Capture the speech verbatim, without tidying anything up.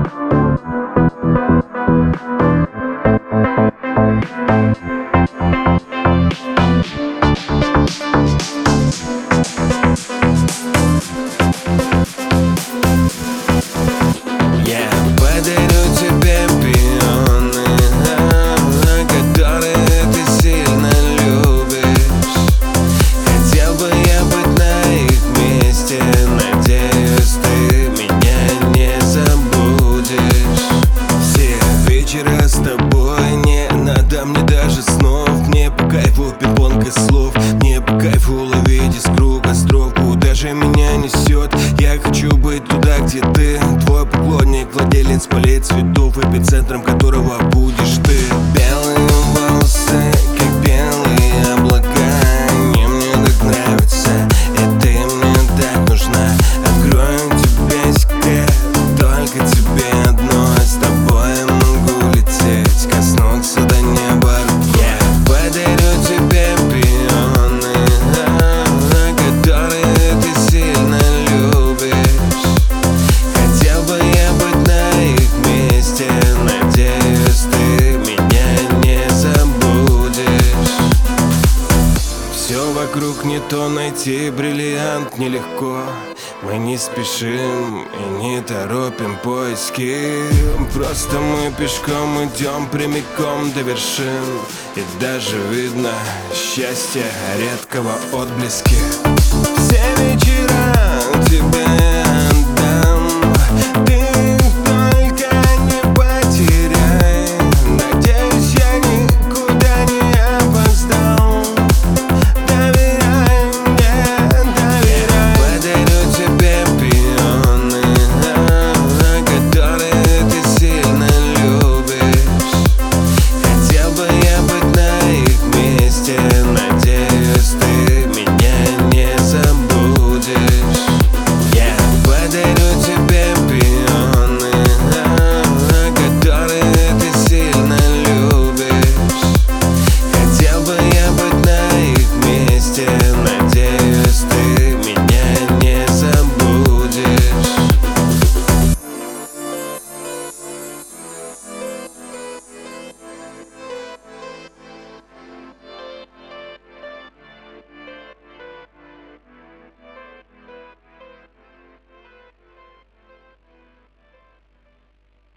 Я подарю тебе пионы, которые ты сильно любишь. Хотел бы я быть на их месте, надеюсь, ты меня не забудешь. Все вечера с тобой, не надо мне даже снов. Мне по кайфу пинг-понг из слов, мне по кайфу ловить из круга строк. Куда же меня несет? Я хочу быть туда, где ты. Твой поклонник, владелец полей цветов, эпицентром которого будешь ты. Белые волосы, как белые облака, они мне так нравятся, и ты мне так нужна. Открою тебе секрет, только тебе одно. С тобой я могу лететь, коснуться до неба. Я подарю тебе пионы, которые ты сильно любишь. Хотел бы я быть на их месте, надеюсь, ты меня не забудешь. Все вокруг не то, найти бриллиант нелегко. Мы не спешим и не торопим поиски. Просто мы пешком идем прямиком до вершин. И даже видно счастье редкого отблески. Все вечера тебе